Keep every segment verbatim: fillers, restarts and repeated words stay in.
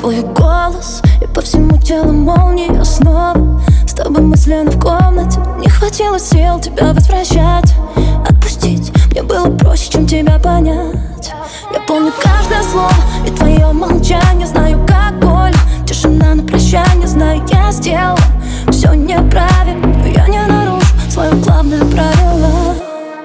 твой голос, и по всему телу молния снова. С тобой мысленно в комнате, не хватило сил тебя возвращать. Отпустить мне было проще, чем тебя понять. Я помню каждое слово и твое молчание. Знаю, как больно, тишина на прощание. Знаю, я сделала все неправильно, но я не нарушу свое главное правило.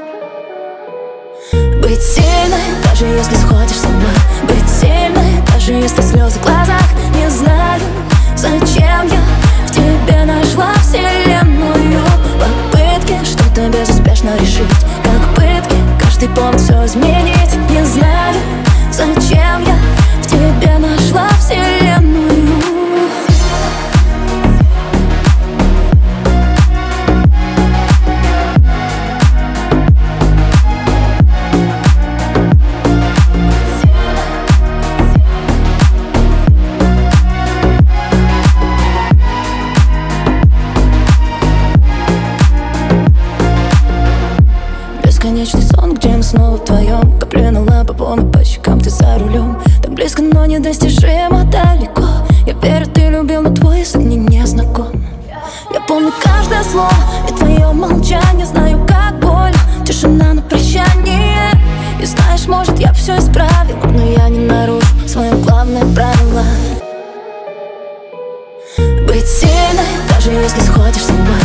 Быть сильной, даже если сходишь с ума. Быть сильной, даже если слезы в глазах. Не знаю, зачем я в тебе нашла вселенную. Попытки что-то безуспешно решить, как пытки, каждый повод все изменить. Не знаю, зачем я в тебе нашла вселенную. Бесконечный сон, где мы снова вдвоем. Капли на лапы, волны по щекам, ты за рулем. Так близко, но недостижимо далеко. Я верю, ты любил, но твой язык мне не знаком. Я помню каждое слово и твое молчание. Знаю, как больно, тишина на прощание. И знаешь, может, я все исправила, но я не нарушу свое главное правило. Быть сильной, даже если сходишь с ума.